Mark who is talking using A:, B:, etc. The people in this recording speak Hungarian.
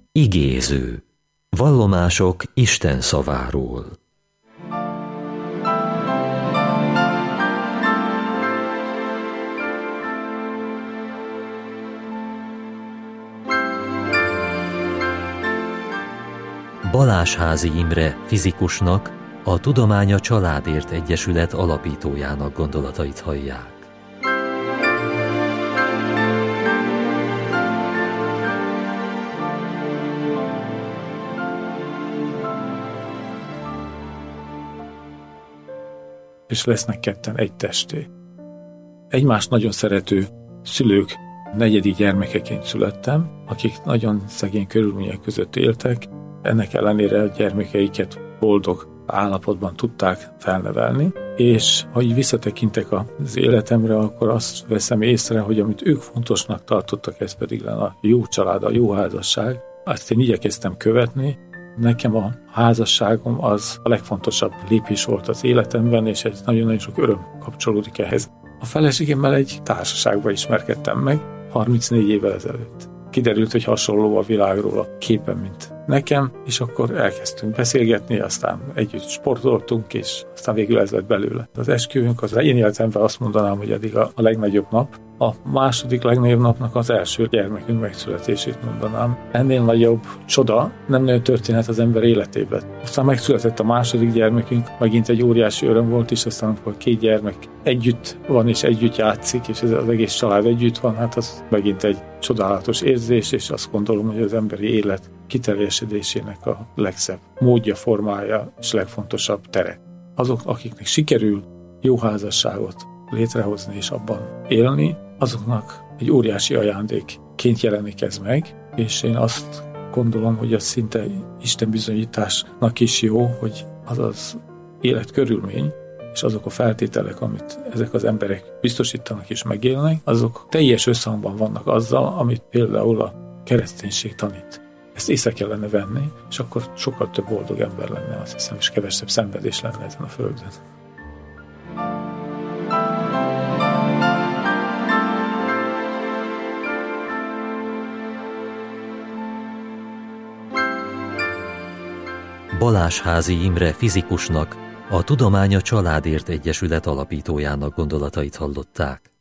A: Igéző. Vallomások Isten szaváról. Balázsházi Imre fizikusnak, a Tudomány a Családért Egyesület alapítójának gondolatait hallják.
B: És lesznek ketten egy testé. Egymást nagyon szerető szülők negyedik gyermekeként születtem, akik nagyon szegény körülmények között éltek, ennek ellenére a gyermekeiket boldog állapotban tudták felnevelni, és ha így visszatekintek az életemre, akkor azt veszem észre, hogy amit ők fontosnak tartottak, ez pedig lenne a jó család, a jó házasság, azt én igyekeztem követni. Nekem a házasságom az a legfontosabb lépés volt az életemben, és egy nagyon-nagyon sok öröm kapcsolódik ehhez. A feleségemmel egy társaságban ismerkedtem meg 34 évvel ezelőtt. Kiderült, hogy hasonló a világról a képen, mint nekem, és akkor elkezdtünk beszélgetni, aztán együtt sportoltunk, és aztán végül ez lett belőle. Az esküvőnk az én életemben azt mondanám, hogy eddig a legnagyobb nap. A második legnagyobb napnak az első gyermekünk megszületését mondanám. Ennél nagyobb csoda nem nagyon történhet az ember életében. Aztán megszületett a második gyermekünk, megint egy óriási öröm volt, és aztán amikor két gyermek együtt van és együtt játszik, és az egész család együtt van, hát az megint egy csodálatos érzés, és azt gondolom, hogy az emberi élet kiteljesedésének a legszebb módja, formája és legfontosabb tere. Azok, akiknek sikerül jó házasságot létrehozni és abban élni, azoknak egy óriási ajándékként jelenik ez meg, és én azt gondolom, hogy az szinte Isten bizonyításnak is jó, hogy az az életkörülmény, és azok a feltételek, amit ezek az emberek biztosítanak és megélnek, azok teljes összhangban vannak azzal, amit például a kereszténység tanít. Ezt észre kellene venni, és akkor sokkal több boldog ember lenne, azt hiszem, és kevesebb szenvedés lenne ezen a földön.
A: Balázsházi Imre fizikusnak, a Tudomány a Családért Egyesület alapítójának gondolatait hallották.